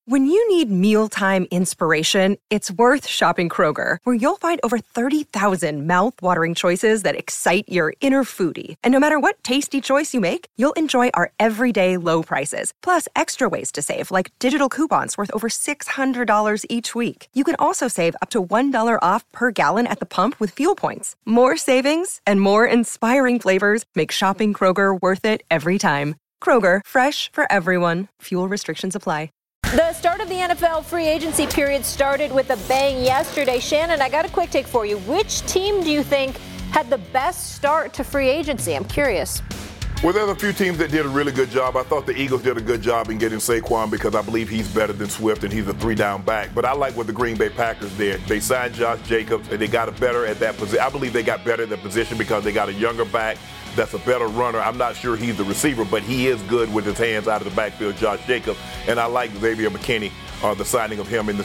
When you need mealtime inspiration, it's worth shopping Kroger, where you'll find over 30,000 mouth-watering choices that excite your inner foodie. And no matter what tasty choice you make, you'll enjoy our everyday low prices, plus extra ways to save, like digital coupons worth over $600 each week. You can also save up to $1 off per gallon at the pump with fuel points. More savings and more inspiring flavors make shopping Kroger worth it every time. Kroger, fresh for everyone. Fuel restrictions apply. The start of the NFL free agency period started with a bang yesterday. Shannon, I got a quick take for you. Which team do you think had the best start to free agency? I'm curious. Well, there's a few teams that did a really good job. I thought the Eagles did a good job in getting Saquon because I believe he's better than Swift and he's a 3-down back. But I like what the Green Bay Packers did. They signed Josh Jacobs and they got better at that position. I believe they got better at that position because they got a younger back that's a better runner. I'm not sure he's the receiver, but he is good with his hands out of the backfield, Josh Jacobs. And I like Xavier McKinney, the signing of him in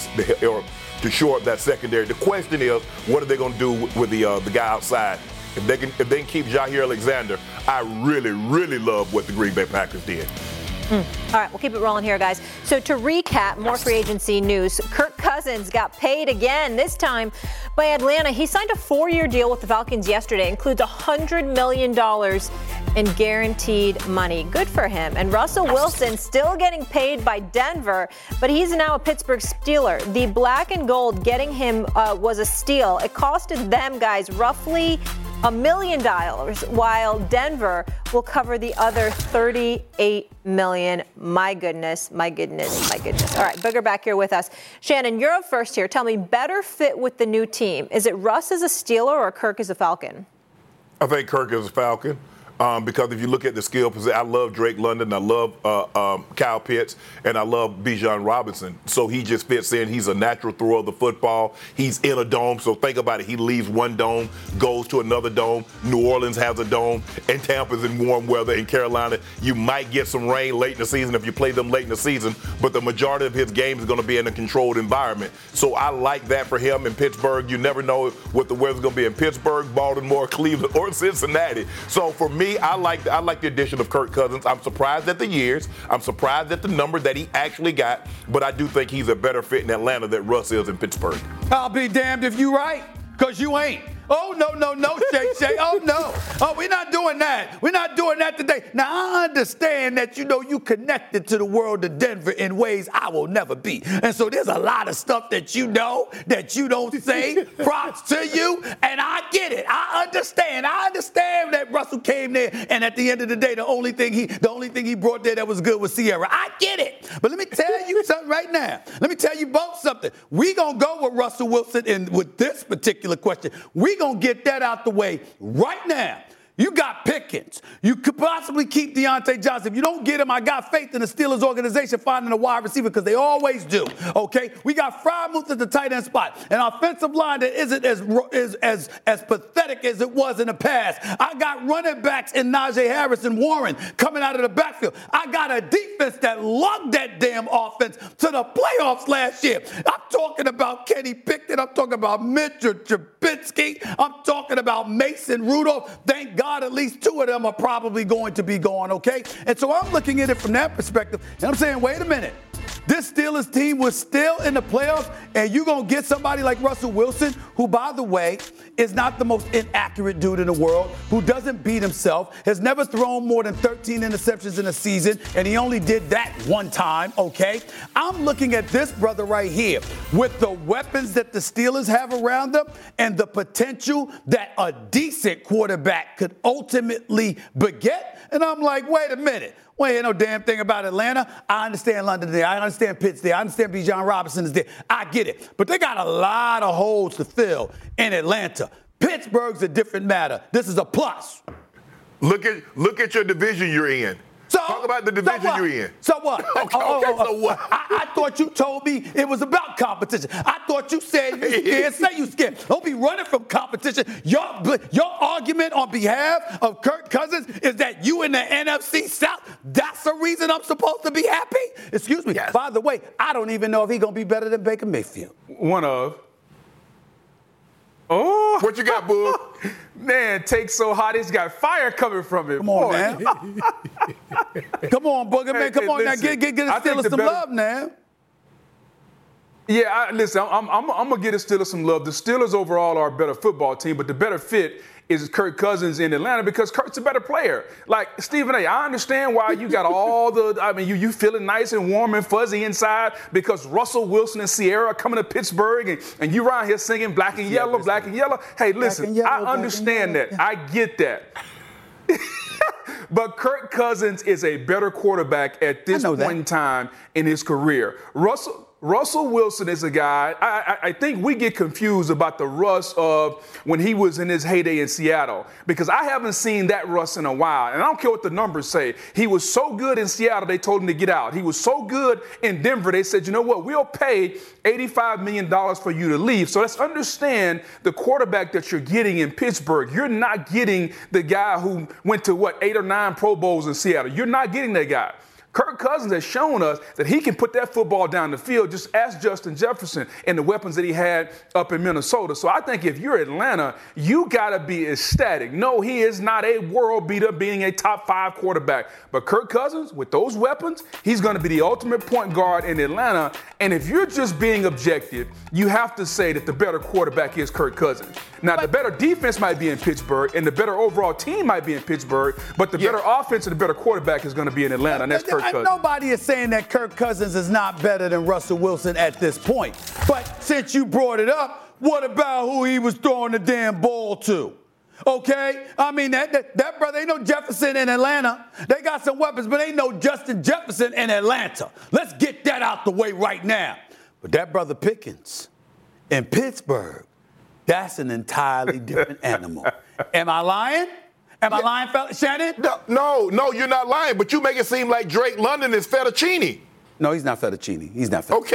to shore up that secondary. The question is, what are they going to do with the guy outside? If they can keep Jair Alexander, I really, really love what the Green Bay Packers did. All right, we'll keep it rolling here, guys. So to recap, more free agency news. Kirk Cousins got paid again, this time by Atlanta. He signed a 4-year deal with the Falcons yesterday. Includes $100 million in guaranteed money. Good for him. And Russell Wilson still getting paid by Denver, but he's now a Pittsburgh Steeler. The black and gold getting him was a steal. It costed them, guys, roughly $1 million, while Denver will cover the other $38 million. My goodness, my goodness, my goodness. All right, Booger back here with us. Shannon, you're up first here. Tell me, better fit with the new team. Is it Russ as a Steeler or Kirk as a Falcon? I think Kirk is a Falcon. Because if you look at the skill position, I love Drake London, I love Kyle Pitts, and I love Bijan Robinson. So he just fits in. He's a natural thrower of the football. He's in a dome. So think about it. He leaves one dome, goes to another dome. New Orleans has a dome, and Tampa's in warm weather. In Carolina, you might get some rain late in the season if you play them late in the season, but the majority of his games is going to be in a controlled environment. So I like that for him in Pittsburgh. You never know what the weather's going to be in Pittsburgh, Baltimore, Cleveland, or Cincinnati. So for me, I like the addition of Kirk Cousins. I'm surprised at the years. I'm surprised at the number that he actually got, but I do think he's a better fit in Atlanta than Russ is in Pittsburgh. I'll be damned if you right, because you ain't. Oh, no, Shay. Oh, no. Oh, we're not doing that. We're not doing that today. Now, I understand that, you connected to the world of Denver in ways I will never be. And so there's a lot of stuff that you know that you don't say. Props to you. And I get it. I understand. I understand that Russell came there, and at the end of the day, the only thing he brought there that was good was Sierra. I get it. But let me tell you something right now. Let me tell you both something. We're going to go with Russell Wilson with this particular question. We're going to get that out the way right now. You got Pickens. You could possibly keep Deontay Johnson. If you don't get him, I got faith in the Steelers organization finding a wide receiver because they always do. Okay? We got Freiermuth at the tight end spot. An offensive line that isn't as pathetic as it was in the past. I got running backs in Najee Harris and Warren coming out of the backfield. I got a defense that lugged that damn offense to the playoffs last year. I'm talking about Kenny Pickett. I'm talking about Mitchell Trubisky. I'm talking about Mason Rudolph. Thank God at least two of them are probably going to be gone, okay? And so I'm looking at it from that perspective, and I'm saying, wait a minute. This Steelers team was still in the playoffs, and you're going to get somebody like Russell Wilson, who, by the way, is not the most inaccurate dude in the world, who doesn't beat himself, has never thrown more than 13 interceptions in a season, and he only did that one time, okay? I'm looking at this brother right here with the weapons that the Steelers have around them and the potential that a decent quarterback could ultimately beget, and I'm like, wait a minute. We ain't no damn thing about Atlanta. I understand London there. I understand Pitt's there. I understand Bijan Robinson is there. I get it. But they got a lot of holes to fill in Atlanta. Pittsburgh's a different matter. This is a plus. Look at your division you're in. Talk about the division you're in. So what? So what? I thought you told me it was about competition. I thought you said you scared. Say you scared. Don't be running from competition. Your argument on behalf of Kirk Cousins is that you in the NFC South, that's the reason I'm supposed to be happy? Excuse me. Yes. By the way, I don't even know if he's going to be better than Baker Mayfield. One of. Oh. What you got, boo? Man, take so hot, it's got fire coming from it. Come on, man. Come on, Booger, man. Come on now. Get the Steelers some love now. Yeah, listen, I'm going to give the Steelers some love. The Steelers overall are a better football team, but the better fit is Kirk Cousins in Atlanta because Kirk's a better player. Like, Stephen A., I understand why you got all you feeling nice and warm and fuzzy inside because Russell Wilson and Sierra are coming to Pittsburgh and you around here singing black and yellow, black and yellow. Hey, listen, I understand that. I get that. But Kirk Cousins is a better quarterback at this point in time in his career. Russell Wilson is a guy, I think we get confused about the Russ of when he was in his heyday in Seattle because I haven't seen that Russ in a while. And I don't care what the numbers say. He was so good in Seattle, they told him to get out. He was so good in Denver, they said, you know what, we'll pay $85 million for you to leave. So let's understand the quarterback that you're getting in Pittsburgh. You're not getting the guy who went to, 8 or 9 Pro Bowls in Seattle. You're not getting that guy. Kirk Cousins has shown us that he can put that football down the field. Just ask Justin Jefferson and the weapons that he had up in Minnesota. So I think if you're Atlanta, you got to be ecstatic. No, he is not a world beater being a top 5 quarterback. But Kirk Cousins, with those weapons, he's going to be the ultimate point guard in Atlanta. And if you're just being objective, you have to say that the better quarterback is Kirk Cousins. Now, the better defense might be in Pittsburgh and the better overall team might be in Pittsburgh, but the better offense and the better quarterback is going to be in Atlanta, and that's Kirk Cousins. Nobody is saying that Kirk Cousins is not better than Russell Wilson at this point. But since you brought it up, what about who he was throwing the damn ball to? Okay? I mean, that brother, ain't no Jefferson in Atlanta. They got some weapons, but ain't no Justin Jefferson in Atlanta. Let's get that out the way right now. But that brother Pickens in Pittsburgh, that's an entirely different animal. Am I lying? Am I lying, fella? Shannon? No, you're not lying, but you make it seem like Drake London is fettuccine. No, he's not fettuccine. He's not fettuccine.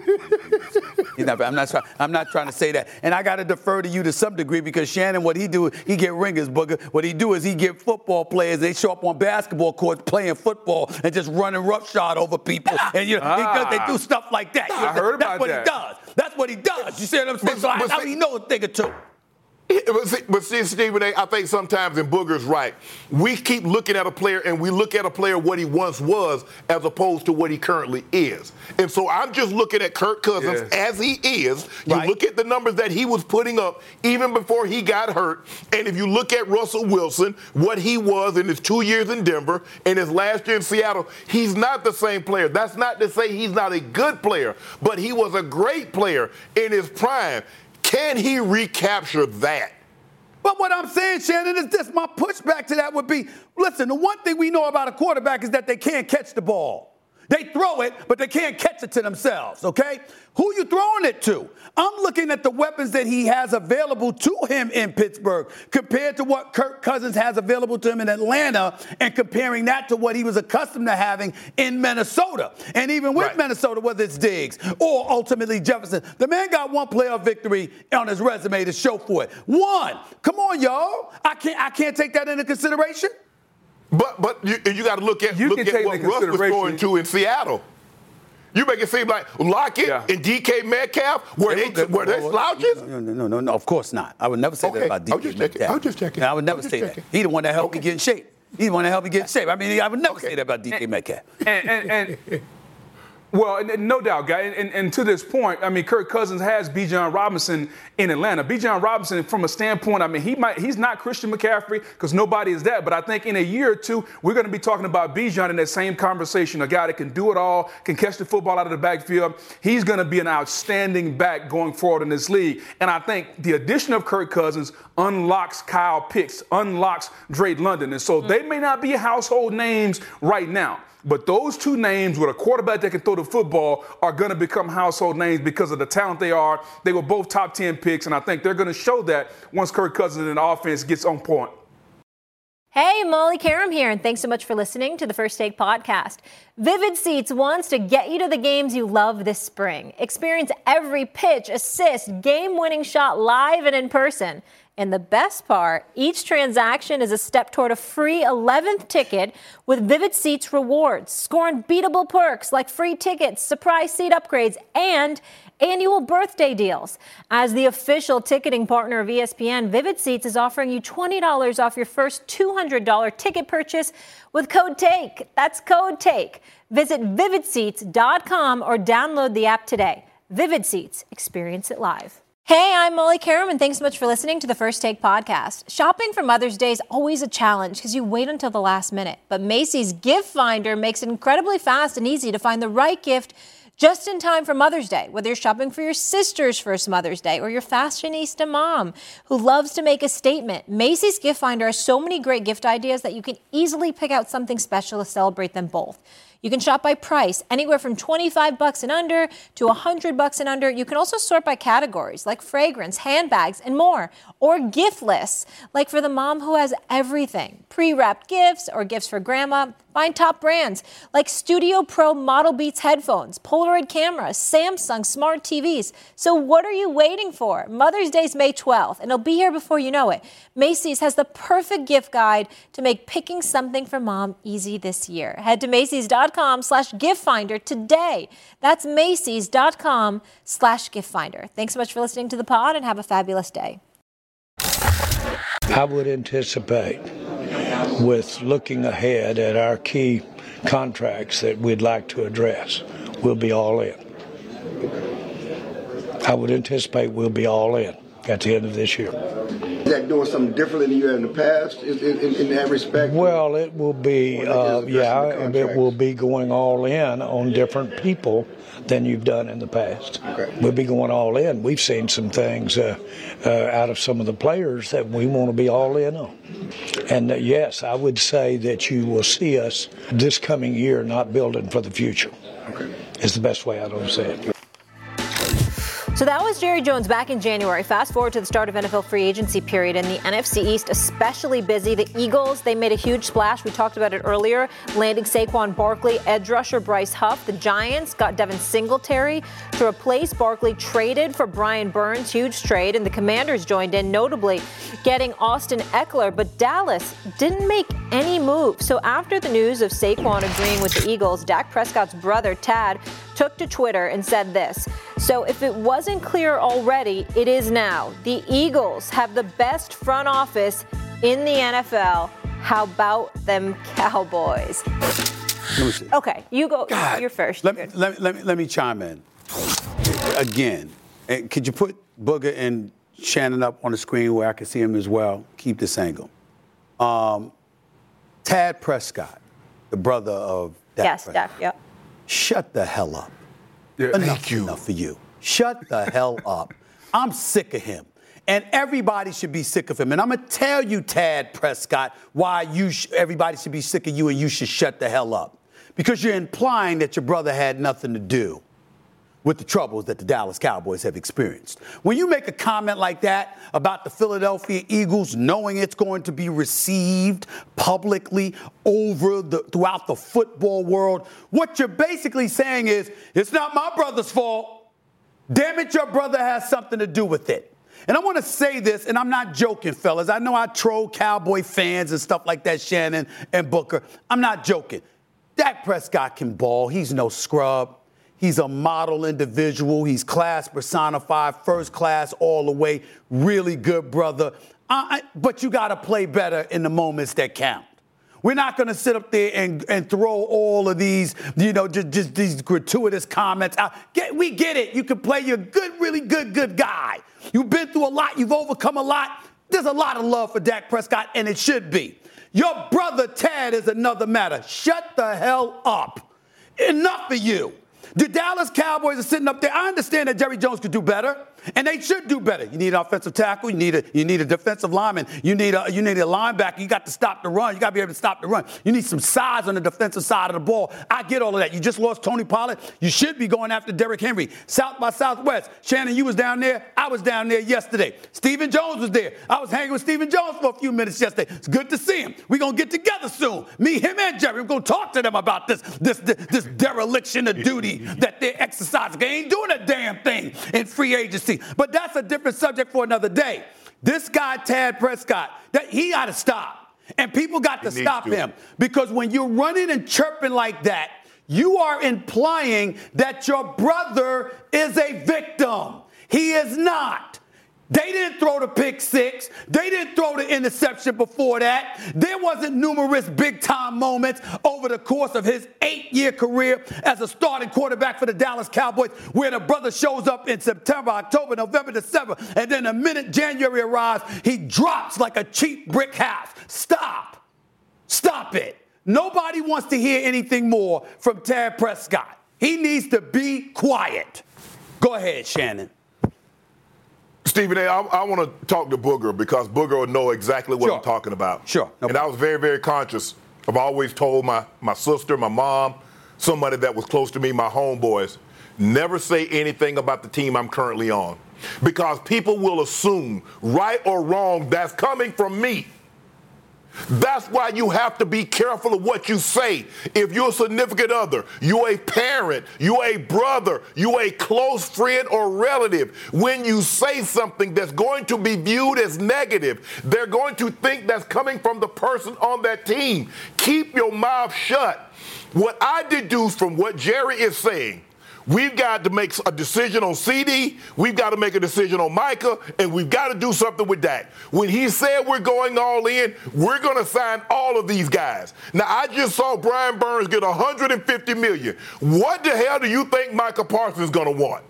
Okay. He's not, I'm not trying to say that. And I got to defer to you to some degree because Shannon, what he do, he get ringers, booger. What he do is he get football players. They show up on basketball courts playing football and just running roughshod over people. And because they do stuff like that. I heard about that. That's what he does. That's what he does. You see what I'm saying? So I know he knows a thing or two. But see, Stephen A., I think sometimes, and Booger's right, we keep looking at a player and we look at a player what he once was as opposed to what he currently is. And so I'm just looking at Kirk Cousins as he is. You look at the numbers that he was putting up even before he got hurt. And if you look at Russell Wilson, what he was in his 2 years in Denver and his last year in Seattle, he's not the same player. That's not to say he's not a good player, but he was a great player in his prime. Can he recapture that? But what I'm saying, Shannon, is this. My pushback to that would be, listen, the one thing we know about a quarterback is that they can't catch the ball. They throw it, but they can't catch it to themselves, okay? Who you throwing it to? I'm looking at the weapons that he has available to him in Pittsburgh compared to what Kirk Cousins has available to him in Atlanta and comparing that to what he was accustomed to having in Minnesota. And even with Minnesota, whether it's Diggs or ultimately Jefferson, the man got one playoff victory on his resume to show for it. One. Come on, y'all. I can't take that into consideration. But you got to look at what Russ was going to in Seattle. You make it seem like Lockett and DK Metcalf were they slouches? No, of course not. I would never say that about DK Metcalf. I'm just checking. I would never say that. He's the one that helped me get in shape. He's the one that helped me get in shape. I mean, I would never say that about DK Metcalf. Well, no doubt, guy. And to this point, I mean, Kirk Cousins has Bijan Robinson in Atlanta. Bijan Robinson, from a standpoint, I mean, he's not Christian McCaffrey because nobody is that. But I think in a year or two, we're going to be talking about Bijan in that same conversation, a guy that can do it all, can catch the football out of the backfield. He's going to be an outstanding back going forward in this league. And I think the addition of Kirk Cousins unlocks Kyle Pitts, unlocks Drake London. And so they may not be household names right now. But those two names with a quarterback that can throw the football are going to become household names because of the talent they are. They were both top 10 picks, and I think they're going to show that once Kirk Cousins and the offense gets on point. Hey, Molly Karam here, and thanks so much for listening to the First Take podcast. Vivid Seats wants to get you to the games you love this spring. Experience every pitch, assist, game-winning shot live and in person. And the best part, each transaction is a step toward a free 11th ticket with Vivid Seats rewards. Score unbeatable perks like free tickets, surprise seat upgrades, and annual birthday deals. As the official ticketing partner of ESPN, Vivid Seats is offering you $20 off your first $200 ticket purchase with code TAKE. That's code TAKE. Visit vividseats.com or download the app today. Vivid Seats. Experience it live. Hey, I'm Molly Karam, and thanks so much for listening to the First Take podcast. Shopping for Mother's Day is always a challenge because you wait until the last minute. But Macy's Gift Finder makes it incredibly fast and easy to find the right gift just in time for Mother's Day, whether you're shopping for your sister's first Mother's Day or your fashionista mom who loves to make a statement. Macy's Gift Finder has so many great gift ideas that you can easily pick out something special to celebrate them both. You can shop by price, anywhere from $25 and under to $100 and under. You can also sort by categories like fragrance, handbags, and more. Or gift lists, like for the mom who has everything. Pre-wrapped gifts or gifts for grandma. Find top brands like Studio Pro Model Beats headphones, Polaroid cameras, Samsung smart TVs. So what are you waiting for? Mother's Day is May 12th, and it'll be here before you know it. Macy's has the perfect gift guide to make picking something for mom easy this year. Head to Macys.com/giftfinder today. That's Macys.com/giftfinder. Thanks so much for listening to the pod, and have a fabulous day. I would anticipate, with looking ahead at our key contracts that we'd like to address, we'll be all in. I would anticipate we'll be all in at the end of this year. Is that doing something differently than you had in the past in that respect? Well, it will be, it will be going all in on different people than you've done in the past. Okay. We'll be going all in. We've seen some things out of some of the players that we want to be all in on. And yes, I would say that you will see us this coming year not building for the future. Okay. Is the best way I don't say it. So that was Jerry Jones back in January. Fast forward to the start of NFL free agency period, and the NFC East especially busy. The Eagles, they made a huge splash. We talked about it earlier, landing Saquon Barkley, edge rusher Bryce Huff. The Giants got Devin Singletary to replace Barkley, traded for Brian Burns, huge trade, and the Commanders joined in, notably getting Austin Eckler. But Dallas didn't make any move. So after the news of Saquon agreeing with the Eagles, Dak Prescott's brother, Tad, took to Twitter and said this. So if it wasn't clear already, it is now. The Eagles have the best front office in the NFL. How about them Cowboys? Let me see. Okay, you go. God, you're first. Let me chime in. Again, could you put Booger and Shannon up on the screen where I can see him as well? Keep this angle. Tad Prescott, the brother of Dak Prescott. Dak, yep. Shut the hell up. Yeah, Enough for you. Shut the hell up. I'm sick of him. And everybody should be sick of him. And I'm going to tell you, Tad Prescott, why everybody should be sick of you and you should shut the hell up. Because you're implying that your brother had nothing to do with the troubles that the Dallas Cowboys have experienced. When you make a comment like that about the Philadelphia Eagles, knowing it's going to be received publicly throughout the football world, what you're basically saying is, it's not my brother's fault. Damn it, your brother has something to do with it. And I want to say this, and I'm not joking, fellas. I know I troll Cowboy fans and stuff like that, Shannon and Booker. I'm not joking. Dak Prescott can ball. He's no scrub. He's a model individual. He's class personified, first class all the way. Really good brother. But you got to play better in the moments that count. We're not going to sit up there and throw all of these, just these gratuitous comments out. We get it. You can play. You're a good, really good guy. You've been through a lot. You've overcome a lot. There's a lot of love for Dak Prescott, and it should be. Your brother Tad is another matter. Shut the hell up. Enough of you. The Dallas Cowboys are sitting up there. I understand that Jerry Jones could do better, and they should do better. You need an offensive tackle. You need a defensive lineman. You need a linebacker. You got to stop the run. You got to be able to stop the run. You need some size on the defensive side of the ball. I get all of that. You just lost Tony Pollard. You should be going after Derrick Henry. South by Southwest. Shannon, you was down there. I was down there yesterday. Stephen Jones was there. I was hanging with Stephen Jones for a few minutes yesterday. It's good to see him. We're going to get together soon. Me, him, and Jerry. We're going to talk to them about this dereliction of duty that they're exercising. They ain't doing a damn thing in free agency. But that's a different subject for another day. This guy, Tad Prescott, he got to stop. And people got to stop him. Because when you're running and chirping like that, you are implying that your brother is a victim. He is not. They didn't throw the pick six. They didn't throw the interception before that. There wasn't numerous big-time moments over the course of his 8-year career as a starting quarterback for the Dallas Cowboys where the brother shows up in September, October, November, December, and then the minute January arrives, he drops like a cheap brick house. Stop. Stop it. Nobody wants to hear anything more from Dak Prescott. He needs to be quiet. Go ahead, Shannon. Stephen A., I want to talk to Booger because Booger will know exactly what I'm talking about. Sure. No and I was very, very conscious. I've always told my sister, my mom, somebody that was close to me, my homeboys, never say anything about the team I'm currently on. Because people will assume, right or wrong, that's coming from me. That's why you have to be careful of what you say. If you're a significant other, you're a parent, you're a brother, you're a close friend or relative, when you say something that's going to be viewed as negative, they're going to think that's coming from the person on that team. Keep your mouth shut. What I deduce from what Jerry is saying, we've got to make a decision on CD, we've got to make a decision on Micah, and we've got to do something with Dak. When he said we're going all in, we're going to sign all of these guys. Now, I just saw Brian Burns get $150 million. What the hell do you think Micah Parsons is going to want?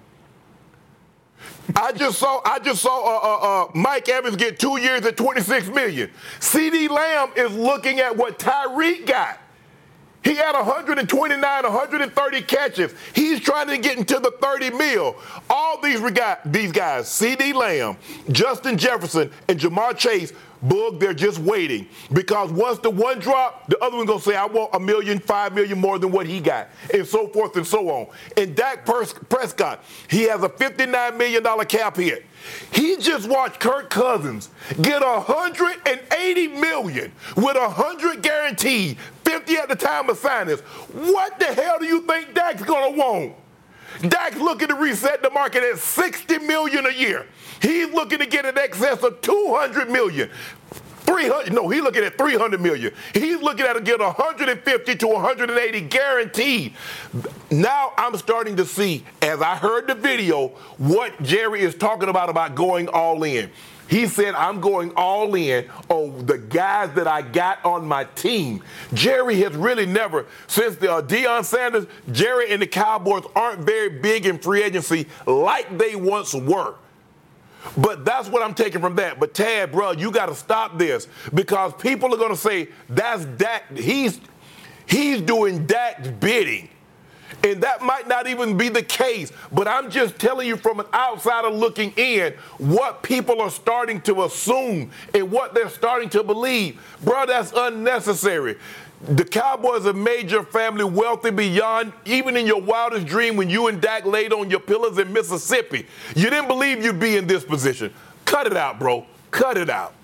I just saw Mike Evans get 2 years at $26 million. CD Lamb is looking at what Tyreek got. He had 129, 130 catches. He's trying to get into the 30 mil. All these guys, CD Lamb, Justin Jefferson, and Jamar Chase, Boog, they're just waiting. Because once the one drop, the other one's going to say, I want $1 million, $5 million more than what he got, and so forth and so on. And Dak Prescott, he has a $59 million cap hit. He just watched Kirk Cousins get $180 million with 100 guaranteed, 50 at the time of signings. What the hell do you think Dak's going to want? Dak's looking to reset the market at $60 million a year. He's looking to get in excess of $200 million. He's looking at $300 million. He's looking at to get 150 to 180 guaranteed. Now I'm starting to see, as I heard the video, what Jerry is talking about going all in. He said, I'm going all in on the guys that I got on my team. Jerry has really never, since Deion Sanders, Jerry and the Cowboys aren't very big in free agency like they once were. But that's what I'm taking from that. But Tad, bro, you got to stop this because people are going to say that's Dak. He's doing Dak's bidding. And that might not even be the case. But I'm just telling you from an outsider looking in what people are starting to assume and what they're starting to believe. Bro, that's unnecessary. The Cowboys have made your family wealthy beyond even in your wildest dream when you and Dak laid on your pillows in Mississippi. You didn't believe you'd be in this position. Cut it out, bro. Cut it out.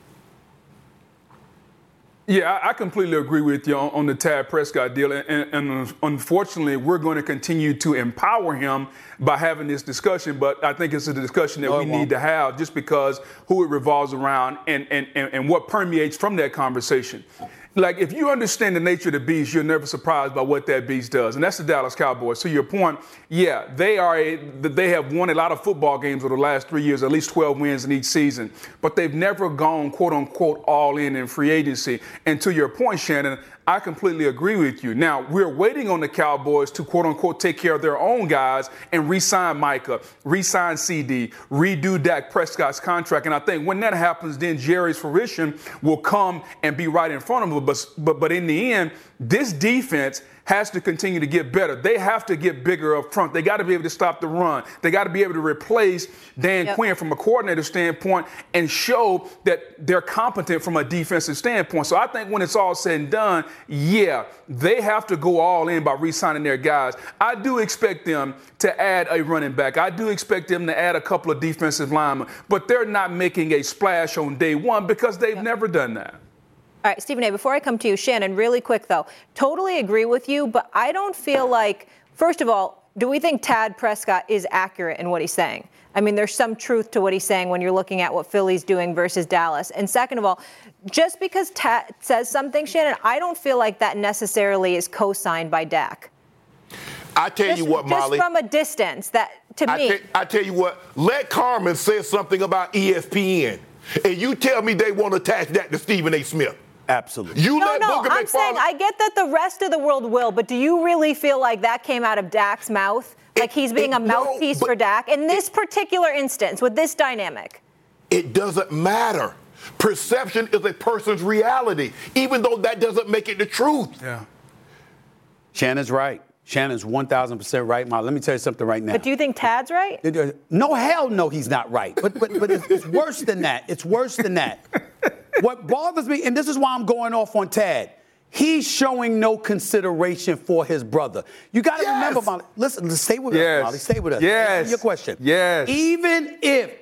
Yeah, I completely agree with you on the Dak Prescott deal. And unfortunately, we're going to continue to empower him by having this discussion. But I think it's a discussion that we need to have just because who it revolves around and what permeates from that conversation. Like, if you understand the nature of the beast, you're never surprised by what that beast does. And that's the Dallas Cowboys. To your point, yeah, they have won a lot of football games over the last 3 years, at least 12 wins in each season. But they've never gone, quote unquote, all in free agency. And to your point, Shannon, I completely agree with you. Now, we're waiting on the Cowboys to, quote unquote, take care of their own guys and re-sign Micah, re-sign CD, redo Dak Prescott's contract. And I think when that happens, then Jerry's fruition will come and be right in front of him. But in the end, this defense has to continue to get better. They have to get bigger up front. They got to be able to stop the run. They got to be able to replace Dan Quinn from a coordinator standpoint and show that they're competent from a defensive standpoint. So I think when it's all said and done, yeah, they have to go all in by re-signing their guys. I do expect them to add a running back. I do expect them to add a couple of defensive linemen, but they're not making a splash on day one because they've never done that. All right, Stephen A., before I come to you, Shannon, really quick, though, totally agree with you, but I don't feel like, first of all, do we think Dak Prescott is accurate in what he's saying? I mean, there's some truth to what he's saying when you're looking at what Philly's doing versus Dallas. And second of all, just because Tad says something, Shannon, I don't feel like that necessarily is co-signed by Dak. I tell you what, Molly. Just from a distance, that to me. I tell you what, let Carmen say something about ESPN, and you tell me they want to attach that to Stephen A. Smith. Absolutely. I'm saying I get that the rest of the world will, but do you really feel like that came out of Dak's mouth? Like he's being a mouthpiece for Dak? In this particular instance, with this dynamic? It doesn't matter. Perception is a person's reality, even though that doesn't make it the truth. Yeah. Shannon's right. Shannon's 1,000% right, Ma. Let me tell you something right now. But do you think Tad's right? No, hell no, he's not right. But it's worse than that. It's worse than that. What bothers me, and this is why I'm going off on Tad, he's showing no consideration for his brother. You got to remember, Molly. Listen, stay with us, Molly. Stay with us. Yes. Your question. Yes. Even if,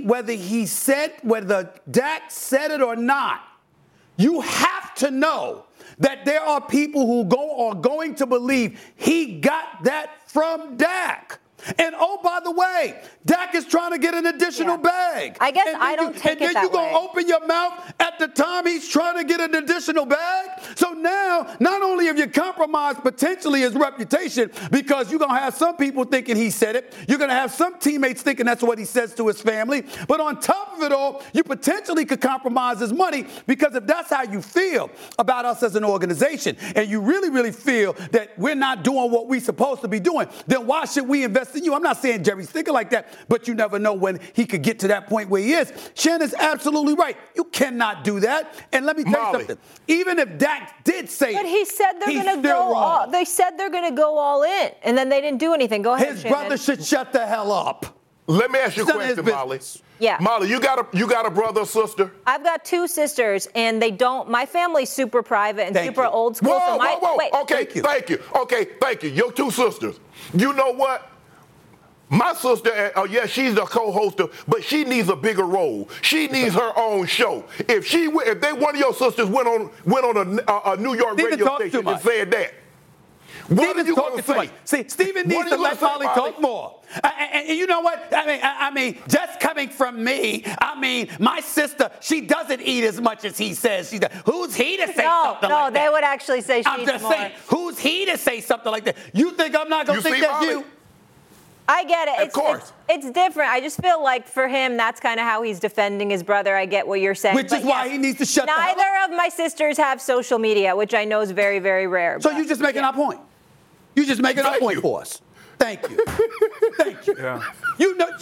whether Dak said it or not, you have to know that there are people who are going to believe he got that from Dak. And, oh, by the way, Dak is trying to get an additional bag. I guess I don't take it that way. And then you're going to open your mouth at the time he's trying to get an additional bag? So now, not only have you compromised potentially his reputation, because you're going to have some people thinking he said it, you're going to have some teammates thinking that's what he says to his family, but on top of it all, you potentially could compromise his money, because if that's how you feel about us as an organization, and you really, really feel that we're not doing what we're supposed to be doing, then why should we invest in you? I'm not saying Jerry's thinking like that, but you never know when he could get to that point where he is. Shannon's absolutely right. You cannot do that. And let me tell you something. Even if Dak did say it, but he said they're going to go all. They said they're going to go all in, and then they didn't do anything. Go ahead, His brother should shut the hell up. Let me ask you a question, Molly. Yeah. Molly, you got a brother or sister? I've got two sisters, and they don't. My family's super private and super old school. Whoa. Wait. Okay, thank you. Okay, thank you. Your two sisters. You know what? My sister, she's the co-host, but she needs a bigger role. She needs her own show. If one of your sisters went on a New York radio station and said that, what are you going to say? See, Stephen needs to let Molly talk more. And you know what? I mean, just coming from me, my sister, she doesn't eat as much as he says she does. Who's he to say something like that? No, they would actually say she eats more. I'm just saying, who's he to say something like that? You think I'm not going to think that's you? I get it. Of course. It's different. I just feel like for him, that's kind of how he's defending his brother. I get what you're saying. Which is why he needs to shut the hell up. Neither of my sisters have social media, which I know is very, very rare. So you're just making our point. You're just making our point for us. Thank you. Thank you. Yeah. You know,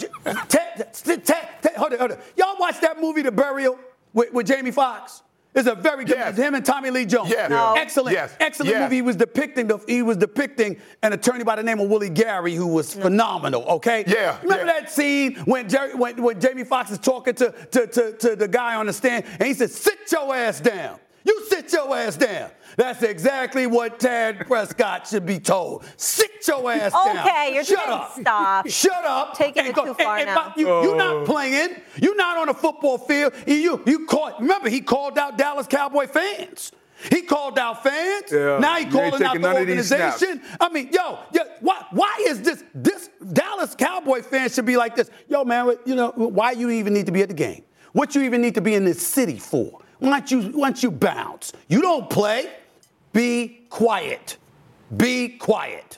hold on. Y'all watch that movie, The Burial, with Jamie Foxx? It's a very good movie. Him and Tommy Lee Jones. Yeah. No. Excellent movie. He was depicting an attorney by the name of Willie Gary who was phenomenal. Okay. Yeah. Remember that scene when Jamie Foxx is talking to the guy on the stand and he said, "Sit your ass down. You sit your ass down." That's exactly what Tad Prescott should be told. Sit your ass down. Okay, you're stop. Shut up. Taking it too far now. You're not playing. You're not on a football field. Remember, he called out Dallas Cowboy fans. He called out fans. Yeah. Now he's calling out the organization. I mean, why is this Dallas Cowboy fans should be like this? Yo, man, why you even need to be at the game? What you even need to be in this city for? Why don't you bounce? You don't play. Be quiet. Be quiet.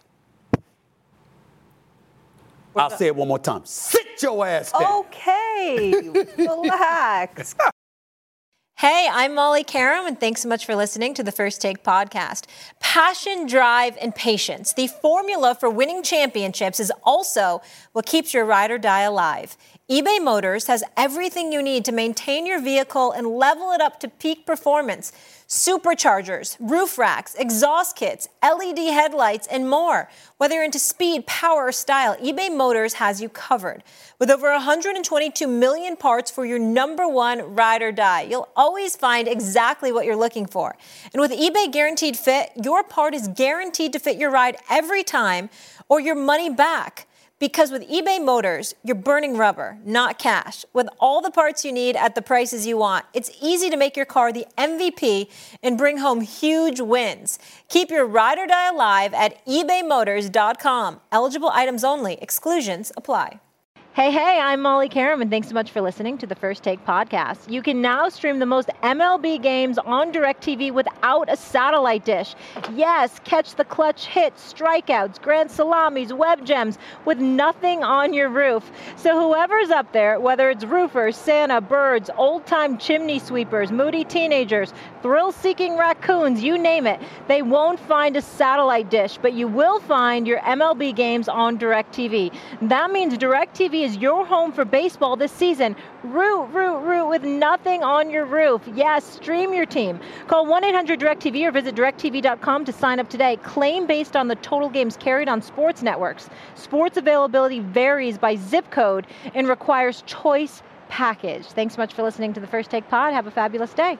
I'll say it one more time. Sit your ass down. Okay. Relax. Hey, I'm Molly Karam, and thanks so much for listening to the First Take podcast. Passion, drive, and patience. The formula for winning championships is also what keeps your ride or die alive. eBay Motors has everything you need to maintain your vehicle and level it up to peak performance. Superchargers, roof racks, exhaust kits, LED headlights, and more. Whether you're into speed, power, or style, eBay Motors has you covered. With over 122 million parts for your number one ride or die, you'll always find exactly what you're looking for. And with eBay Guaranteed Fit, your part is guaranteed to fit your ride every time or your money back. Because with eBay Motors, you're burning rubber, not cash. With all the parts you need at the prices you want, it's easy to make your car the MVP and bring home huge wins. Keep your ride or die alive at ebaymotors.com. Eligible items only. Exclusions apply. Hey, I'm Molly Karam, and thanks so much for listening to the First Take podcast. You can now stream the most MLB games on DirecTV without a satellite dish. Yes, catch the clutch hits, strikeouts, grand salamis, web gems with nothing on your roof. So whoever's up there, whether it's roofers, Santa, birds, old-time chimney sweepers, moody teenagers, thrill-seeking raccoons, you name it, they won't find a satellite dish, but you will find your MLB games on DirecTV. That means DirecTV is your home for baseball this season. Root with nothing on your roof. Yes, stream your team. Call 1-800-DirecTV or visit directtv.com to sign up today. Claim based on the total games carried on sports networks. Sports availability varies by zip code and requires choice package. Thanks so much for listening to the First Take Pod. Have a fabulous day.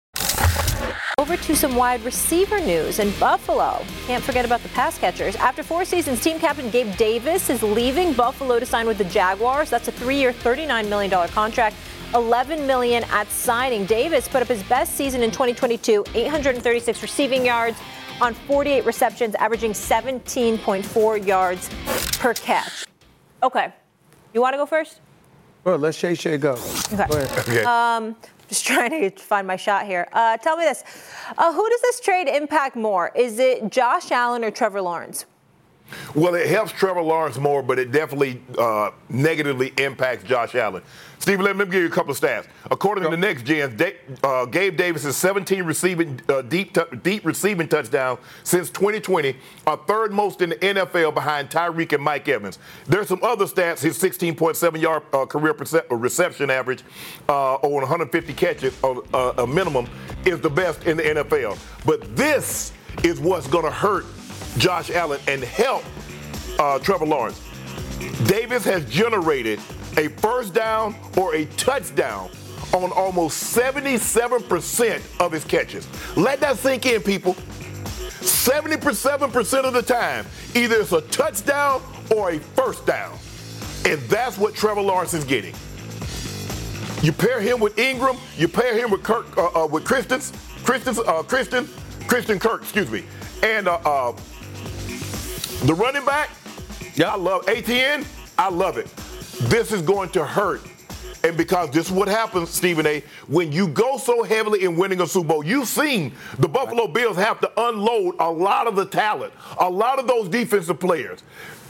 Over to some wide receiver news in Buffalo. Can't forget about the pass catchers. After 4 seasons, team captain Gabe Davis is leaving Buffalo to sign with the Jaguars. That's a 3-year, $39 million contract, $11 million at signing. Davis put up his best season in 2022, 836 receiving yards on 48 receptions, averaging 17.4 yards per catch. Okay. You want to go first? Well, let Shay go. Okay. Go ahead. Okay. Just trying to find my shot here. Tell me this. Who does this trade impact more? Is it Josh Allen or Trevor Lawrence? Well, it helps Trevor Lawrence more, but it definitely negatively impacts Josh Allen. Steve, let me give you a couple of stats. According to the Next Gen, Gabe Davis' 17 deep receiving touchdowns since 2020 are third most in the NFL behind Tyreek and Mike Evans. There's some other stats. His 16.7-yard career reception average on 150 catches, a minimum, is the best in the NFL. But this is what's going to hurt Josh Allen and help Trevor Lawrence. Davis has generated a first down or a touchdown on almost 77% of his catches. Let that sink in, people. 77% of the time, either it's a touchdown or a first down. And that's what Trevor Lawrence is getting. You pair him with Ingram, you pair him with Christian Kirk, and the running back, I love ATN. I love it. This is going to hurt. And because this is what happens, Stephen A., when you go so heavily in winning a Super Bowl, you've seen the Buffalo Bills have to unload a lot of the talent, a lot of those defensive players.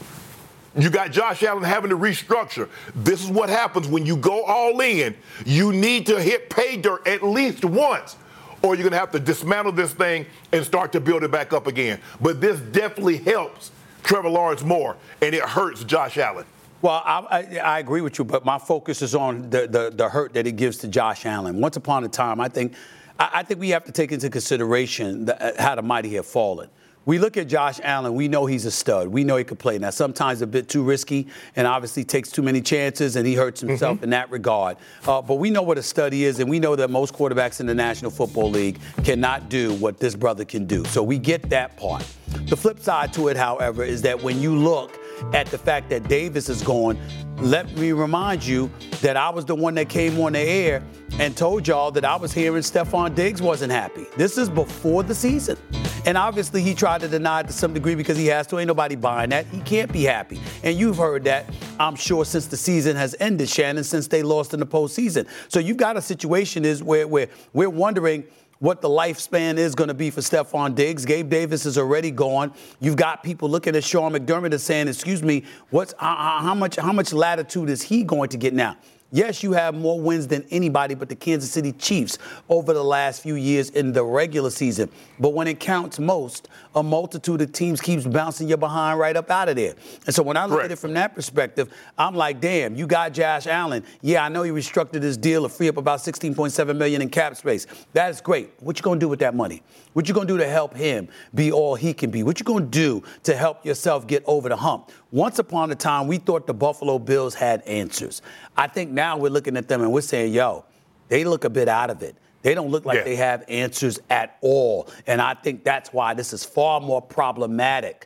You got Josh Allen having to restructure. This is what happens when you go all in. You need to hit pay dirt at least once, or you're going to have to dismantle this thing and start to build it back up again. But this definitely helps Trevor Lawrence more, and it hurts Josh Allen. Well, I agree with you, but my focus is on the hurt that it gives to Josh Allen. Once upon a time, I think we have to take into consideration how the mighty have fallen. We look at Josh Allen, we know he's a stud. We know he could play. Now, sometimes a bit too risky and obviously takes too many chances, and he hurts himself in that regard. But we know what a stud he is, and we know that most quarterbacks in the National Football League cannot do what this brother can do. So we get that part. The flip side to it, however, is that when you look at the fact that Davis is gone, let me remind you that I was the one that came on the air and told y'all that I was hearing Stephon Diggs wasn't happy. This is before the season. And obviously he tried to deny it to some degree because he has to. Ain't nobody buying that. He can't be happy. And you've heard that, I'm sure, since the season has ended, Shannon, since they lost in the postseason. So you've got a situation where we're wondering what the lifespan is going to be for Stephon Diggs. Gabe Davis is already gone. You've got people looking at Sean McDermott and saying, excuse me, how much latitude is he going to get now? Yes, you have more wins than anybody but the Kansas City Chiefs over the last few years in the regular season. But when it counts most, a multitude of teams keeps bouncing your behind right up out of there. And so when I look at it from that perspective, I'm like, damn, you got Josh Allen. Yeah, I know he restructured his deal to free up about $16.7 million in cap space. That is great. What you going to do with that money? What you going to do to help him be all he can be? What you going to do to help yourself get over the hump? Once upon a time, we thought the Buffalo Bills had answers. I think now we're looking at them and we're saying, yo, they look a bit out of it. They don't look like they have answers at all. And I think that's why this is far more problematic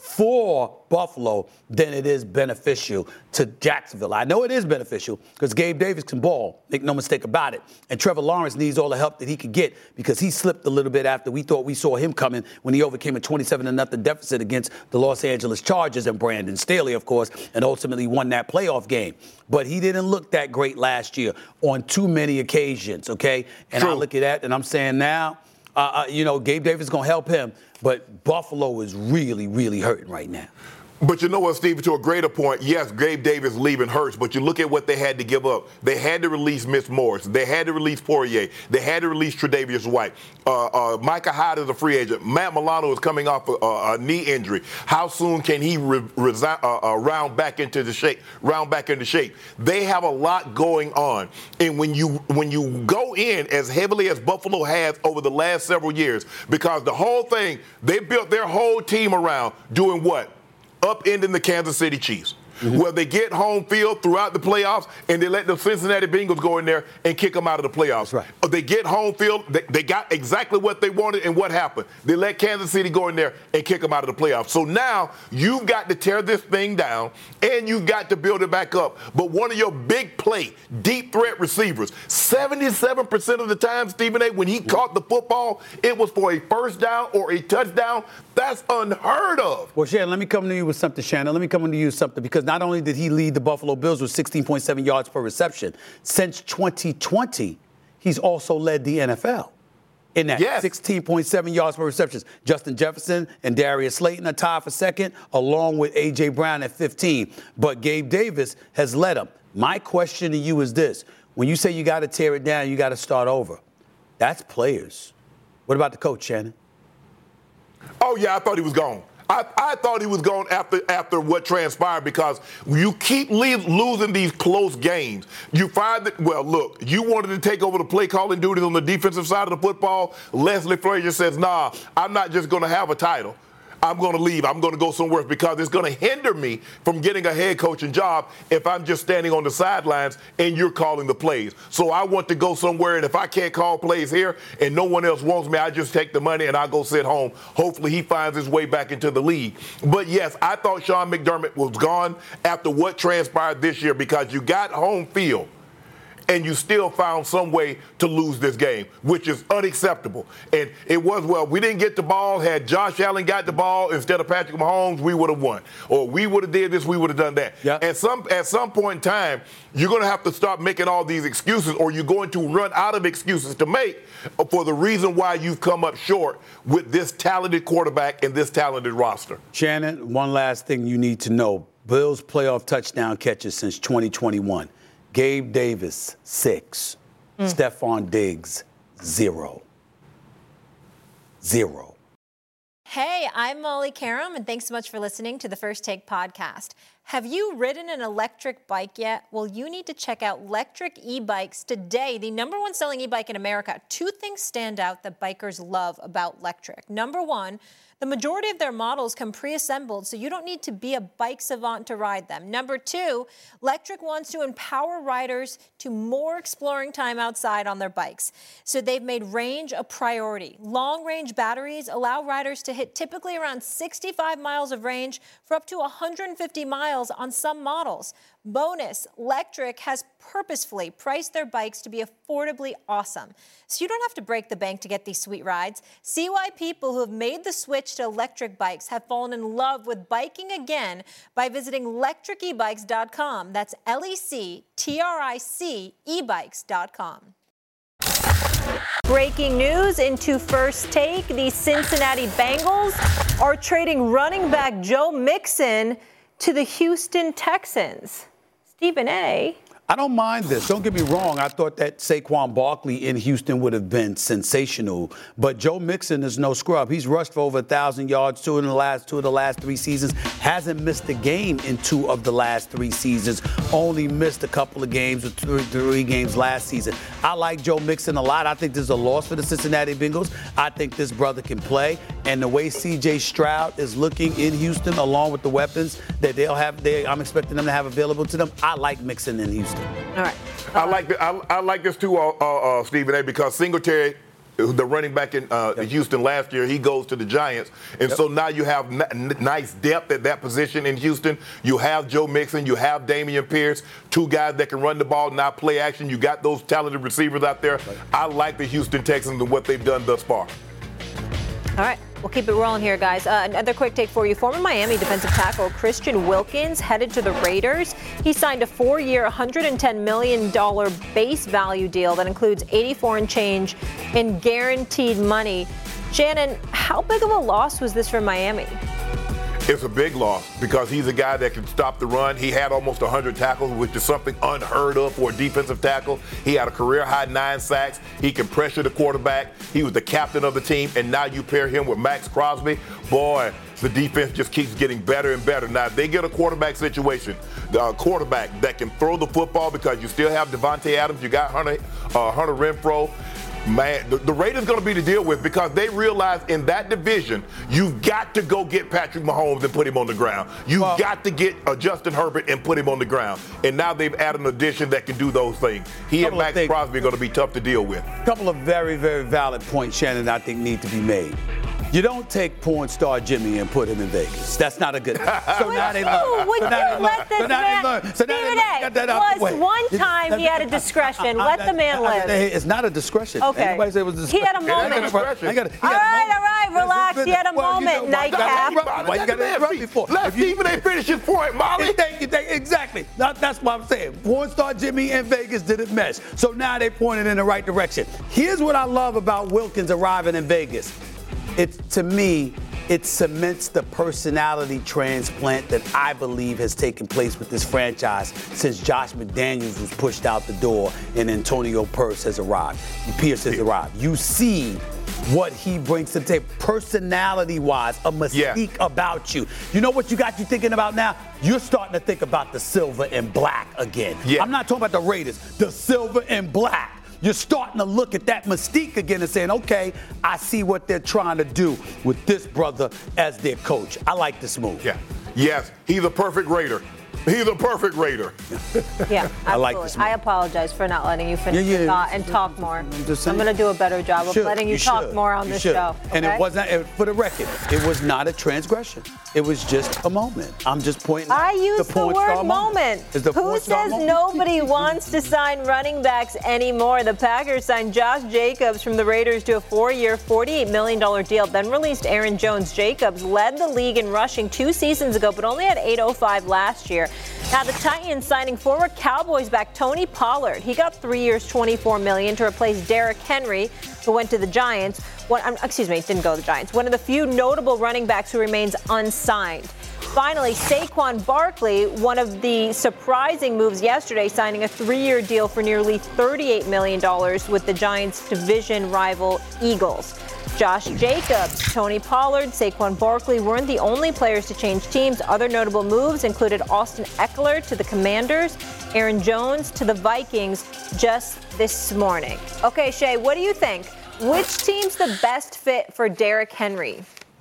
for Buffalo than it is beneficial to Jacksonville. I know it is beneficial because Gabe Davis can ball, make no mistake about it. And Trevor Lawrence needs all the help that he could get because he slipped a little bit after we thought we saw him coming when he overcame a 27-0 deficit against the Los Angeles Chargers and Brandon Staley, of course, and ultimately won that playoff game. But he didn't look that great last year on too many occasions, okay? And I look at that and I'm saying now, Gabe Davis is going to help him, but Buffalo is really, really hurting right now. But you know what, Steve, to a greater point, yes, Gabe Davis leaving hurts, but you look at what they had to give up. They had to release Mitch Morris. They had to release Poirier. They had to release Tre'Davious White. Micah Hyde is a free agent. Matt Milano is coming off a knee injury. How soon can he round back into shape? They have a lot going on. And when you go in as heavily as Buffalo has over the last several years, because the whole thing, they built their whole team around doing what? Upending the Kansas City Chiefs. Where they get home field throughout the playoffs and they let the Cincinnati Bengals go in there and kick them out of the playoffs. Right. They get home field, they got exactly what they wanted, and what happened? They let Kansas City go in there and kick them out of the playoffs. So now you've got to tear this thing down and you've got to build it back up. But one of your big play, deep threat receivers, 77% of the time, Stephen A., when he caught the football, it was for a first down or a touchdown. That's unheard of. Well, Shannon, let me come to you with something, because not only did he lead the Buffalo Bills with 16.7 yards per reception, since 2020, he's also led the NFL in that 16.7 yards per reception. Justin Jefferson and Darius Slayton are tied for second, along with A.J. Brown at 15. But Gabe Davis has led them. My question to you is this. When you say you got to tear it down, you got to start over. That's players. What about the coach, Shannon? Oh, yeah, I thought he was gone. I thought he was gone after what transpired, because you keep losing these close games. You find that, well, look, you wanted to take over the play calling duties on the defensive side of the football. Leslie Frazier says, nah, I'm not just going to have a title. I'm going to leave. I'm going to go somewhere because it's going to hinder me from getting a head coaching job if I'm just standing on the sidelines and you're calling the plays. So I want to go somewhere, and if I can't call plays here and no one else wants me, I just take the money and I go sit home. Hopefully he finds his way back into the league. But, yes, I thought Sean McDermott was gone after what transpired this year, because you got home field and you still found some way to lose this game, which is unacceptable. And it was, well, we didn't get the ball. Had Josh Allen got the ball instead of Patrick Mahomes, we would have won. Or we would have did this, we would have done that. Yep. At some point in time, you're going to have to start making all these excuses, or you're going to run out of excuses to make for the reason why you've come up short with this talented quarterback and this talented roster. Shannon, one last thing you need to know. Bills playoff touchdown catches since 2021. Gabe Davis, 6. Stephon Diggs, 0. 0. Hey, I'm Molly Karam, and thanks so much for listening to the First Take podcast. Have you ridden an electric bike yet? Well, you need to check out Lectric E-Bikes today, the #1 selling e-bike in America. 2 things stand out that bikers love about Lectric. Number 1, the majority of their models come pre-assembled, so you don't need to be a bike savant to ride them. Number 2, Lectric wants to empower riders to more exploring time outside on their bikes. So they've made range a priority. Long-range batteries allow riders to hit typically around 65 miles of range for up to 150 miles on some models. Bonus, Lectric has purposefully priced their bikes to be affordably awesome. So you don't have to break the bank to get these sweet rides. See why people who have made the switch to electric bikes have fallen in love with biking again by visiting lectricebikes.com. That's LECTRIC ebikes.com. Breaking news into First Take. The Cincinnati Bengals are trading running back Joe Mixon to the Houston Texans. Stephen A. I don't mind this. Don't get me wrong. I thought that Saquon Barkley in Houston would have been sensational. But Joe Mixon is no scrub. He's rushed for over 1,000 yards two of the last 3 seasons. Hasn't missed a game in 2 of the last 3 seasons. Only missed a couple of games or 3 games last season. I like Joe Mixon a lot. I think this is a loss for the Cincinnati Bengals. I think this brother can play. And the way C.J. Stroud is looking in Houston, along with the weapons that they'll have, I'm expecting them to have available to them, I like Mixon in Houston. All right. I like this too, Stephen A., because Singletary the running back in Houston last year. He goes to the Giants. And so now you have nice depth at that position in Houston. You have Joe Mixon. You have Dameon Pierce, two guys that can run the ball, not play action. You got those talented receivers out there. I like the Houston Texans and what they've done thus far. All right, we'll keep it rolling here, guys. Another quick take for you. Former Miami defensive tackle Christian Wilkins headed to the Raiders. He signed a 4-year, $110 million base value deal that includes $84 and change in guaranteed money. Shannon, how big of a loss was this for Miami? It's a big loss because he's a guy that can stop the run. He had almost 100 tackles, which is something unheard of for a defensive tackle. He had a career-high 9 sacks. He can pressure the quarterback. He was the captain of the team, and now you pair him with Max Crosby. Boy, the defense just keeps getting better and better. Now, if they get a quarterback situation, the quarterback that can throw the football because you still have Devontae Adams, you got Hunter Renfrow. Man, the Raiders going to be to deal with because they realize in that division, you've got to go get Patrick Mahomes and put him on the ground. You've got to get Justin Herbert and put him on the ground. And now they've added an addition that can do those things. He and Max Crosby are going to be tough to deal with. A couple of very, very valid points, Shannon, I think need to be made. You don't take porn star Jimmy and put him in Vegas. That's not a good thing. So now they learn. Would you let this man? Stephen A. was one time he had a discretion. Let the man live. It's not a discretion. Okay. Anybody say it was discretion? He had a moment. All right, relax. He had a moment, Nightcap. Why you got to interrupt me for? Let Stephen A. finish his point, Molly. Thank you. Exactly. That's what I'm saying. Porn star Jimmy and Vegas didn't mesh. So now they pointed in the right direction. Here's what I love about Wilkins arriving in Vegas. To me, it cements the personality transplant that I believe has taken place with this franchise since Josh McDaniels was pushed out the door and Antonio Pierce has arrived. You see what he brings to the table, personality-wise, a mystique about you. You know what you got you thinking about now? You're starting to think about the silver and black again. Yeah. I'm not talking about the Raiders, the silver and black. You're starting to look at that mystique again and saying, okay, I see what they're trying to do with this brother as their coach. I like this move. Yeah. Yes, he's a perfect Raider. He's a perfect Raider. Yeah, I like this move. I apologize for not letting you finish your thought and talk more. I'm going to do a better job of letting you talk more on this show. Okay? And it wasn't, for the record, it was not a transgression. It was just a moment. I'm just pointing out. I use the word moment. Who says nobody wants to sign running backs anymore? The Packers signed Josh Jacobs from the Raiders to a 4-year, $48 million deal, then released Aaron Jones. Jacobs led the league in rushing 2 seasons ago, but only had 805 last year. Now the Titans signing forward Cowboys back Tony Pollard. He got 3 years, $24 million to replace Derrick Henry, who went to the Giants. Didn't go to the Giants. One of the few notable running backs who remains unsigned. Finally, Saquon Barkley, one of the surprising moves yesterday, signing a 3-year deal for nearly $38 million with the Giants' division rival Eagles. Josh Jacobs, Tony Pollard, Saquon Barkley weren't the only players to change teams. Other notable moves included Austin Eckler to the Commanders, Aaron Jones to the Vikings just this morning. Okay, Shay, what do you think? Which team's the best fit for Derrick Henry?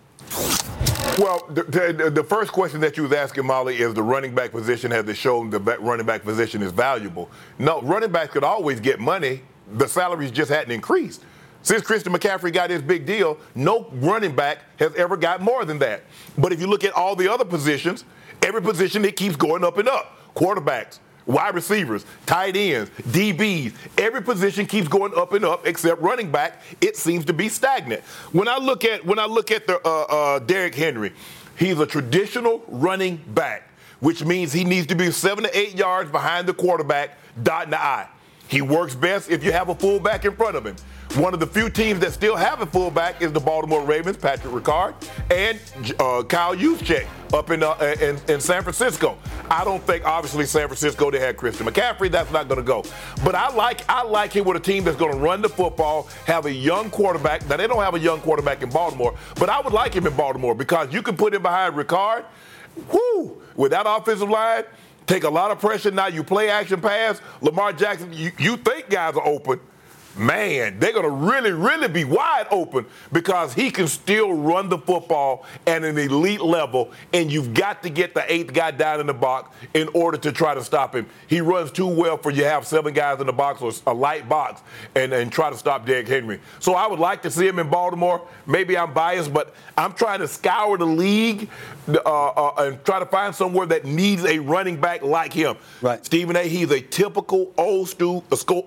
Well, the first question that you was asking, Molly, is the running back position. Has it shown the running back position is valuable? No, running backs could always get money. The salaries just hadn't increased. Since Christian McCaffrey got his big deal, no running back has ever got more than that. But if you look at all the other positions, every position, it keeps going up and up. Quarterbacks, wide receivers, tight ends, DBs, every position keeps going up and up except running back. It seems to be stagnant. When I look at the Derrick Henry, he's a traditional running back, which means he needs to be 7 to 8 yards behind the quarterback, dotting the I. He works best if you have a fullback in front of him. One of the few teams that still have a fullback is the Baltimore Ravens, Patrick Ricard, and Kyle Juszczyk up in San Francisco. I don't think, obviously, San Francisco, they had Christian McCaffrey. That's not going to go. But I like him with a team that's going to run the football, have a young quarterback. Now, they don't have a young quarterback in Baltimore, but I would like him in Baltimore because you can put him behind Ricard. Whoo! With that offensive line, take a lot of pressure. Now you play action pass. Lamar Jackson, you think guys are open. man, they're going to really, really be wide open because he can still run the football at an elite level, and you've got to get the eighth guy down in the box in order to try to stop him. He runs too well for you to have 7 guys in the box or a light box and try to stop Derrick Henry. So I would like to see him in Baltimore. Maybe I'm biased, but I'm trying to scour the league and try to find somewhere that needs a running back like him. Right. Stephen A., he's a typical old school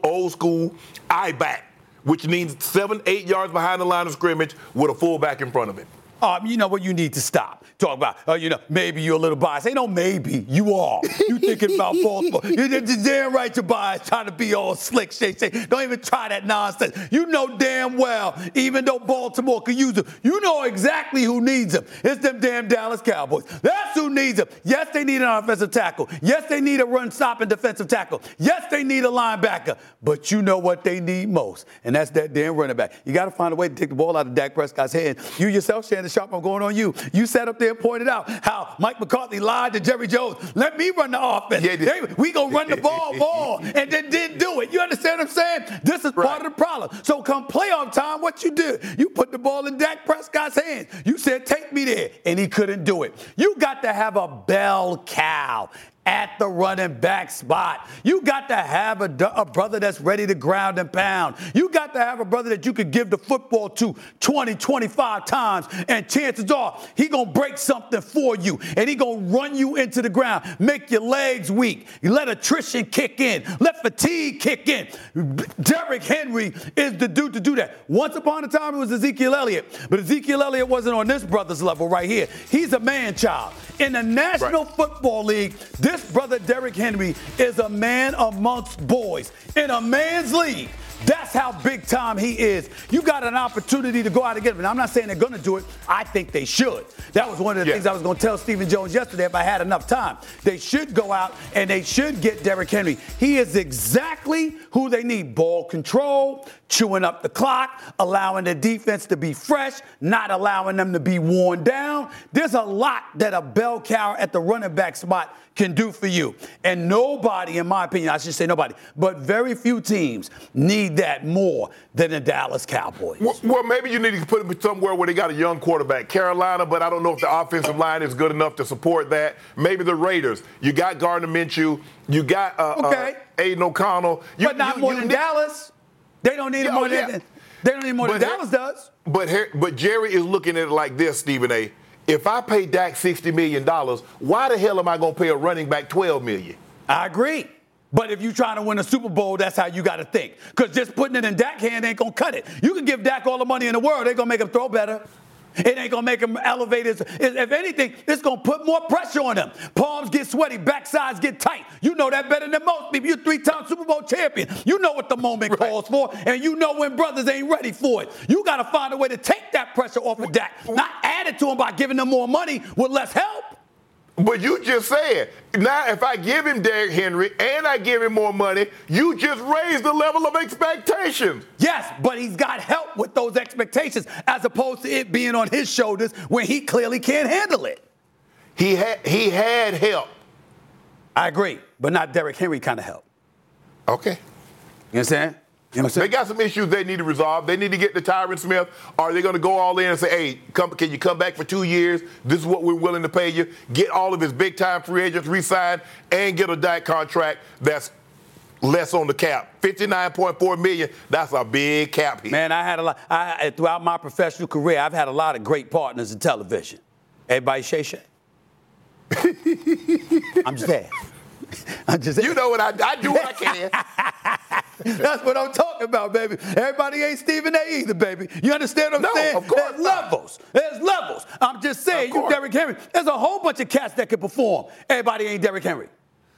I back, which means 7-8 yards behind the line of scrimmage with a fullback in front of him. You know what? You need to stop. Talk about, maybe you're a little biased. Ain't no maybe. You are. You thinking about Baltimore. You're damn right you're biased, trying to be all slick. Don't even try that nonsense. You know damn well, even though Baltimore could use them, you know exactly who needs them. It's them damn Dallas Cowboys. That's who needs them. Yes, they need an offensive tackle. Yes, they need a run-stopping defensive tackle. Yes, they need a linebacker. But you know what they need most, and that's that damn running back. You got to find a way to take the ball out of Dak Prescott's hand. You yourself, Shannon Sharpe, I'm going on you. You sat up there and pointed out how Mike McCarthy lied to Jerry Jones. Let me run the offense. Yeah, we going to run the ball more, and then didn't do it. You understand what I'm saying? This is part of the problem. So come playoff time, what you do? You put the ball in Dak Prescott's hands. You said, take me there, and he couldn't do it. You got to have a bell cow at the running back spot. You got to have a brother that's ready to ground and pound. You got to have a brother that you could give the football to 20, 25 times, and chances are he going to break something for you, and he going to run you into the ground, make your legs weak. You let attrition kick in. Let fatigue kick in. Derrick Henry is the dude to do that. Once upon a time, it was Ezekiel Elliott, but Ezekiel Elliott wasn't on this brother's level right here. He's a man-child. In the National Football League, this brother Derrick Henry is a man amongst boys. In a man's league, that's how big time he is. You got an opportunity to go out and get him. And I'm not saying they're going to do it. I think they should. That was one of the things I was going to tell Stephen Jones yesterday if I had enough time. They should go out and they should get Derrick Henry. He is exactly who they need. Ball control, chewing up the clock, allowing the defense to be fresh, not allowing them to be worn down. There's a lot that a bell cow at the running back spot can do for you. And nobody, in my opinion, I should say nobody, but very few teams need that more than the Dallas Cowboys. Well, maybe you need to put them somewhere where they got a young quarterback. Carolina, but I don't know if the offensive line is good enough to support that. Maybe the Raiders. You got Gardner Minshew. You got Aiden O'Connell. But not more than Dallas. They don't need more than they don't need more than Dallas does. But Jerry is looking at it like this, Stephen A. If I pay Dak $60 million, why the hell am I going to pay a running back $12 million? I agree. But if you're trying to win a Super Bowl, that's how you got to think. Because just putting it in Dak's hand ain't going to cut it. You can give Dak all the money in the world. They're going to make him throw better. It ain't going to make him elevate his. If anything, it's going to put more pressure on him. Palms get sweaty, backsides get tight. You know that better than most people. You're 3-time Super Bowl champion. You know what the moment calls for, and you know when brothers ain't ready for it. You got to find a way to take that pressure off of Dak, not add it to him by giving them more money with less help. But you just said, now if I give him Derrick Henry and I give him more money, you just raise the level of expectations. Yes, but he's got help with those expectations as opposed to it being on his shoulders when he clearly can't handle it. He had help. I agree, but not Derrick Henry kind of help. Okay. You understand? They got some issues they need to resolve. They need to get to Tyron Smith. Or are they going to go all in and say, hey, can you come back for 2 years? This is what we're willing to pay you. Get all of his big-time free agents re-signed and get a Dak contract that's less on the cap. $59.4 million, that's a big cap hit. Man, I had a lot. Throughout my professional career, I've had a lot of great partners in television. Everybody Shay. I'm just saying. You know what I do what I can. That's what I'm talking about, baby. Everybody ain't Stephen A. either, baby. You understand what I'm saying? Of course. There's levels. I'm just saying, you Derrick Henry. There's a whole bunch of cats that can perform. Everybody ain't Derrick Henry.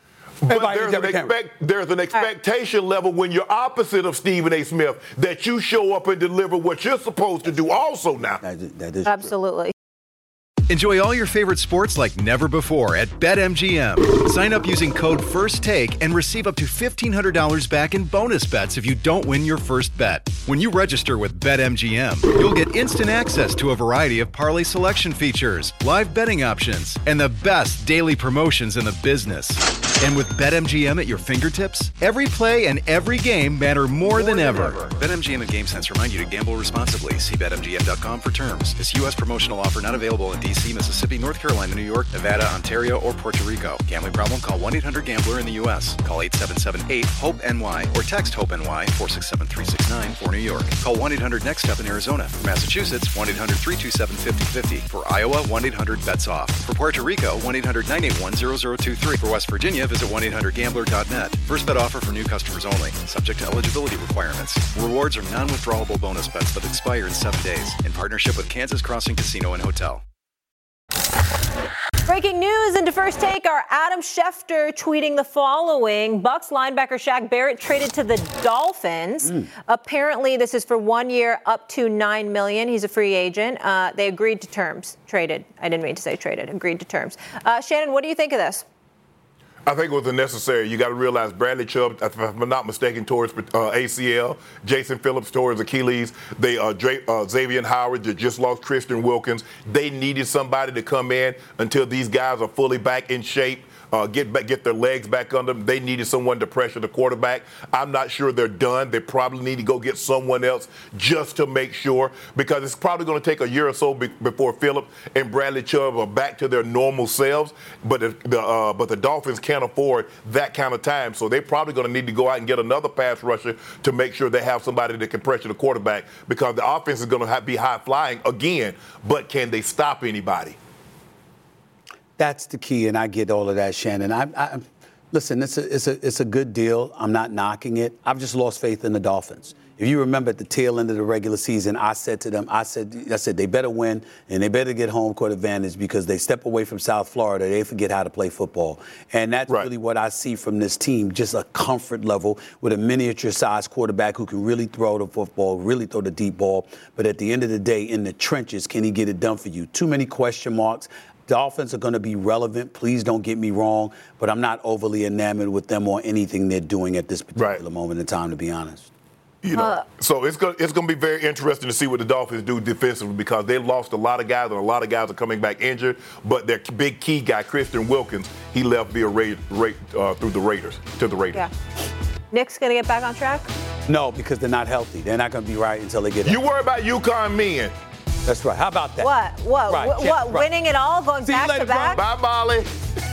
There's an expectation level when you're opposite of Stephen A. Smith that you show up and deliver what you're supposed to do also now. That is absolutely. True. Enjoy all your favorite sports like never before at BetMGM. Sign up using code FIRSTTAKE and receive up to $1,500 back in bonus bets if you don't win your first bet. When you register with BetMGM, you'll get instant access to a variety of parlay selection features, live betting options, and the best daily promotions in the business. And with BetMGM at your fingertips, every play and every game matter more than ever. BetMGM and GameSense remind you to gamble responsibly. See BetMGM.com for terms. This U.S. promotional offer not available in D.C., Mississippi, North Carolina, New York, Nevada, Ontario, or Puerto Rico. Gambling problem? Call 1-800-GAMBLER in the U.S. Call 877-8-HOPE-NY or text HOPE-NY 467-369 for New York. Call 1-800-NEXT-STEP in Arizona. For Massachusetts, 1-800-327-5050. For Iowa, 1-800-BETS-OFF. For Puerto Rico, 1-800-981-0023. For West Virginia, visit 1-800-GAMBLER.net. First bet offer for new customers only. Subject to eligibility requirements. Rewards are non-withdrawable bonus bets that expire in 7 days. In partnership with Kansas Crossing Casino and Hotel. Breaking news into First Take, our Adam Schefter tweeting the following. Bucs linebacker Shaq Barrett traded to the Dolphins. Apparently, this is for 1 year, up to $9 million. He's a free agent. They agreed to terms. Traded. I didn't mean to say traded. Agreed to terms. Shannon, what do you think of this? I think it was unnecessary. You got to realize Bradley Chubb, if I'm not mistaken, towards ACL. Jason Phillips towards Achilles. Xavier Howard just lost Christian Wilkins. They needed somebody to come in until these guys are fully back in shape. Get their legs back under them. They needed someone to pressure the quarterback. I'm not sure they're done. They probably need to go get someone else just to make sure, because it's probably going to take a year or so before Phillips and Bradley Chubb are back to their normal selves. But the Dolphins can't afford that kind of time, so they're probably going to need to go out and get another pass rusher to make sure they have somebody that can pressure the quarterback, because the offense is going to be high flying again. But can they stop anybody? That's the key, and I get all of that, Shannon. Listen, it's a good deal. I'm not knocking it. I've just lost faith in the Dolphins. If you remember at the tail end of the regular season, I said to them, I said they better win and they better get home court advantage, because they step away from South Florida, they forget how to play football. And that's really what I see from this team, just a comfort level with a miniature-sized quarterback who can really throw the football, really throw the deep ball. But at the end of the day, in the trenches, can he get it done for you? Too many question marks. Dolphins are going to be relevant. Please don't get me wrong, but I'm not overly enamored with them or anything they're doing at this particular moment in time, to be honest. So it's going to be very interesting to see what the Dolphins do defensively, because they lost a lot of guys, and a lot of guys are coming back injured. But their big key guy, Christian Wilkins, he left via through the Raiders to the Raiders. Yeah. Nick's going to get back on track? No, because they're not healthy. They're not going to be right until they get You worry about UConn men. That's right. How about that? What? Right. Winning it all, going back to back? Bye, Molly.